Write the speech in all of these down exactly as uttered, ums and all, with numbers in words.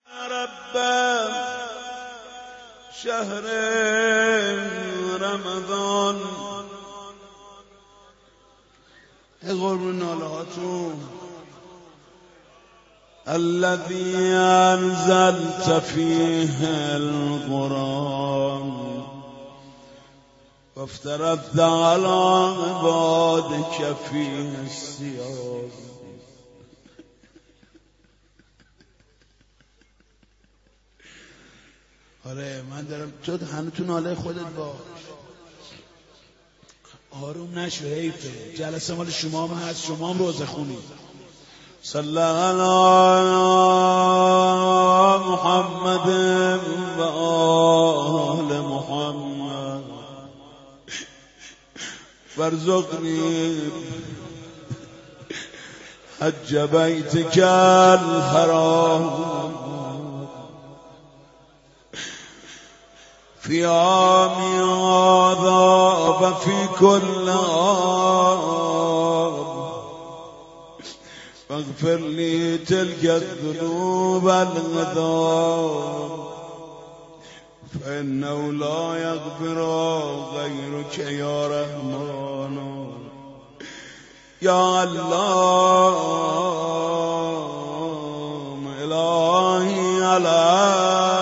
رب شهر رمضان قرب نالهاتون الذي انزلت فيه القرآن وافترضت على عبادك فيه الصيام. آره من دارم تو هنوز تو ناله خودت باش، آروم نشو، حیفه، جلسه مال شما هم هست، شما هم روزه خونی. صلی علی محمد و آل محمد وارزقنی حج بیتک الحرام في عامي هذا وفي كل عام فاغفر لي تلك الذنوب الغذام فإنه لا يغفر غيرك يا رحمن يا الله إلهي على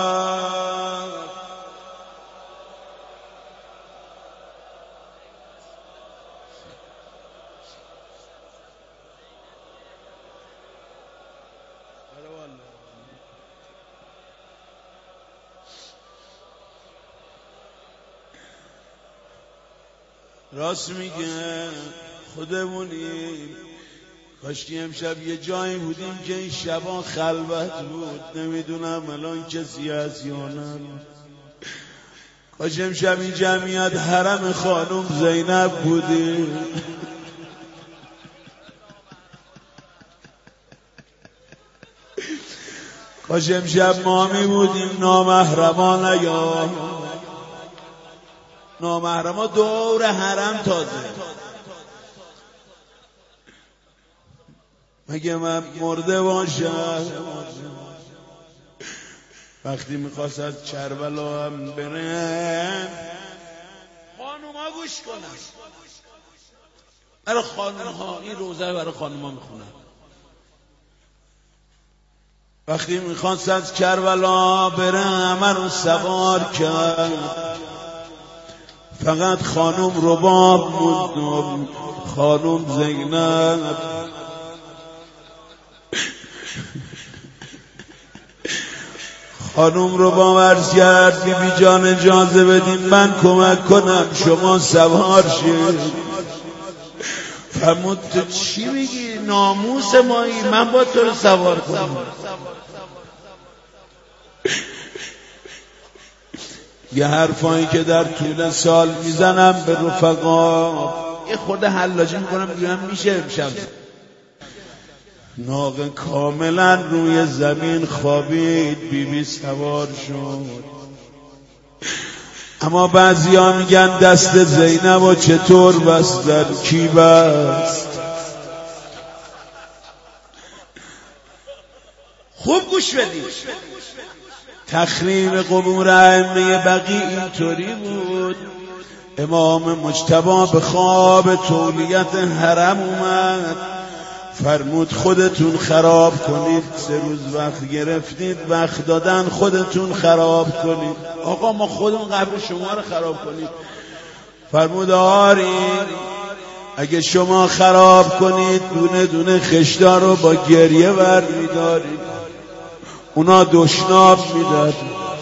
راست میگه خودمونیم. کاشکی امشب یه جایی بودیم که این شبا خلوت بود، نمیدونم الان کسی هست یا نه. کاش امشب این جمعیت حرم خانم زینب بودیم. کاش امشب مامی بودیم، نامحرمان یا نامحرما دور حرم تازه. مگه من مرده باشم وقتی میخواست از کربلا هم برن خانوما گوش کنن، برای خانوما این روزه برای خانوما میخونن. وقتی میخواست از کربلا بره همه رو سوار کرد، فقط خانم رباب موند، خانم زینب. خانم رباب عرض کرد بی بی جان اجازه بدین من کمک کنم شما سوار شید. فرمود تو چی میگی؟ ناموس مایی، من با تو رو سوار کنم. یه حرفایی که در طول سال میزنم به رفقا یه خود حلاجی میکنم بیان میشه امشب. ناقه کاملا روی زمین خوابید، بی بی سوار شد. اما بعضی ها میگن دست زینب و چطور بستن؟ کی بست؟ خوب گوش بدید. تخریب قبور ائمه بقیع اینطوری بود. امام مجتبی به خواب تولیت حرم اومد، فرمود خودتون خراب کنید، سه روز وقت گرفتید، وقت دادن خودتون خراب کنید. آقا ما خودمون قبر شما رو خراب کنید. فرمود آری اگه شما خراب کنید دونه دونه خشتا رو با گریه ور میدارید، اونا دشناب میداد.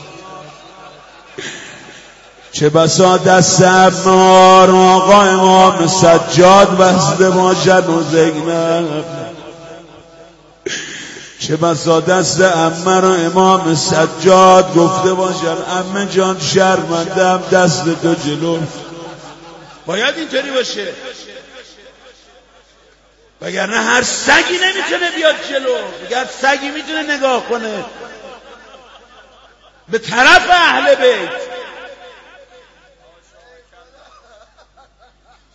چه بسا دست عمار آقا امام سجاد بسته باشد و زینب، چه بسا دست عمه رو امام سجاد گفته باشد عمه جان شرمندم دست تو جلو. باید اینطوری باشه، وگرنه هر سگی نمیتونه بیاد جلو. اگر سگی میتونه نگاه کنه به طرف اهل بیت.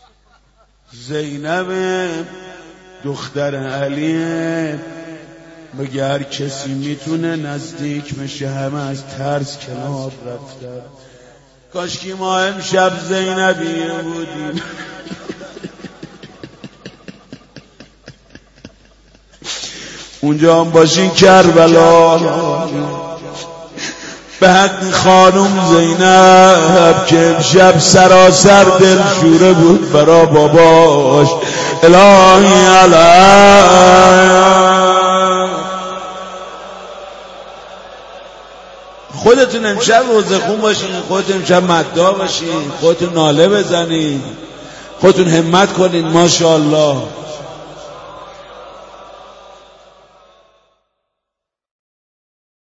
زینب دختر علی مگه هر کسی میتونه نزدیک بشه، همه از ترس کنار رفتن. کاشکی ما امشب زینبیه بودیم. اونجا هم باشین کربلا به حق خانم زینب که امشب سراسر دل شوره بود برا باباش. الهی علی خودتون امشب روزه خون باشین، خودتون امشب مدعا باشین، خودتون ناله بزنین، خودتون همت کنین. ماشاءالله.